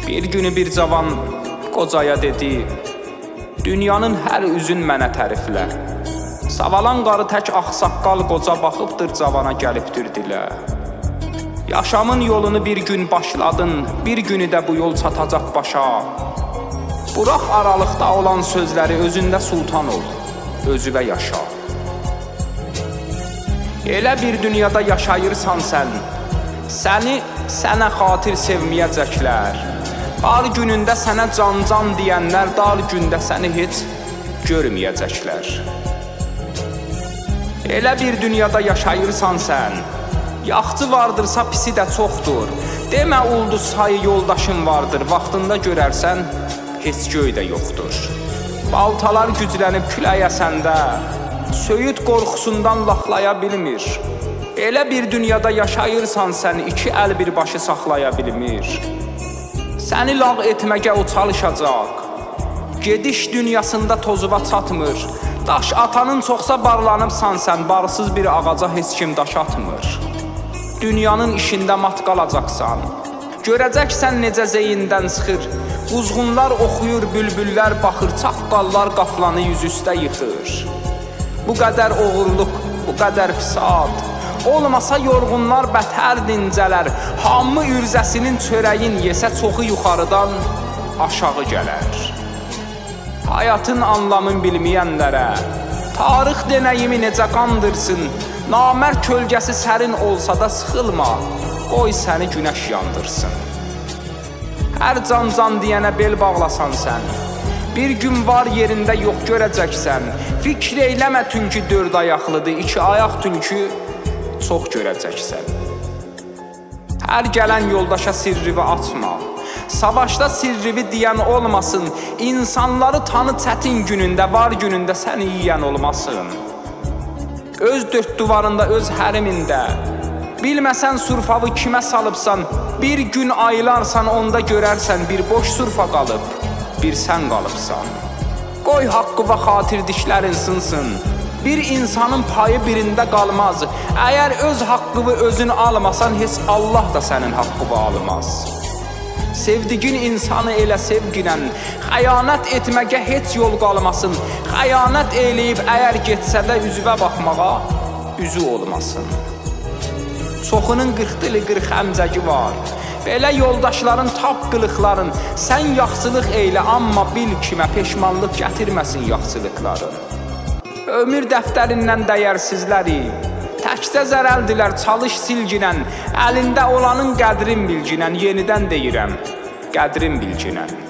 Bir günü bir cavan qocaya dedi: "Dünyanın hər üzün mənə təriflə." Savalan qarı tək ağsaqqal qoca baxıbdır cavana gəlibdir dilə. Yaşamın yolunu bir gün başladın, bir günü də bu yol çatacaq başa. Burax aralıqda olan sözləri, özündə sultan ol, özüvə yaşa. Elə bir dünyada yaşayırsan sən, səni sənə xatir sevməyəcəklər. Dar günündə sənə can deyənlər, dar gündə səni heç görməyəcəklər. Elə bir dünyada yaşayırsan sən, yaxçı vardırsa pisi də çoxdur. Demə ulduz sayı yoldaşın vardır, vaxtında görərsən heç göy də yoxdur. Baltalar güclənib küləyə səndə, söyüd qorxusundan laxlaya bilmir. Elə bir dünyada yaşayırsan sən, iki əl bir başı saxlaya bilmir. Səni lağ etməgə o çalışacaq, gediş dünyasında tozuva çatmır. Daş atanın çoxsa barlanıbsan sən, barsız bir ağaca heç kim daş atmır. Dünyanın işində mat qalacaqsan, görəcəksən necə zeyindən çıxır. Uzğunlar oxuyur, bülbüllər baxır, çaqqallar qaflanı yüzüstə yıxır. Bu qədər oğurluq, bu qədər fisad, olmasa yorğunlar bətər dincələr. Hamı ürzəsinin çörəyin yesə çoxu yuxarıdan aşağı gələr. Həyatın anlamını bilməyənlərə tarix denəyimi necə qandırsın. Namər kölgəsi sərin olsa da sıxılma, qoy səni günəş yandırsın. Hər can deyənə bel bağlasan sən, bir gün var yerində yox görəcəksən. Fikr eyləmə tülkü dörd ayaqlıdır, iki ayaq tülkü çox görəcəksən. Hər gələn yoldaşa sirrivi açma, savaşda sirrivi deyən olmasın. İnsanları tanı çətin günündə, var günündə səni yiyən olmasın. Öz dörd duvarında, öz hərimində, bilməsən surfavı kimə salıbsan. Bir gün aylarsan, onda görərsən bir boş surfa qalıb, bir sən qalıbsan. Qoy haqqı və xatir dişlərin sınsın, bir insanın payı birində qalmaz. Əgər öz haqqını özün almasan, heç Allah da sənin haqqını almaz. Sevdiğin insanı elə sevginə, xəyanət etməgə heç yol qalmasın. Xəyanət eləyib əgər getsə də üzvə baxmağa üzü olmasın. Çoxunun 40 dili 40 əmcəgi var, belə yoldaşların tap qılıqların. Sən yaxçılıq eylə, amma bil kimə peşmanlıq gətirməsin yaxçılıqların. Ömür dəftərindən dəyərsizləri təkcə zərəldilər, çalış silginən. Əlində olanın qədrin bilginən, yenidən deyirəm, qədrin bilginən.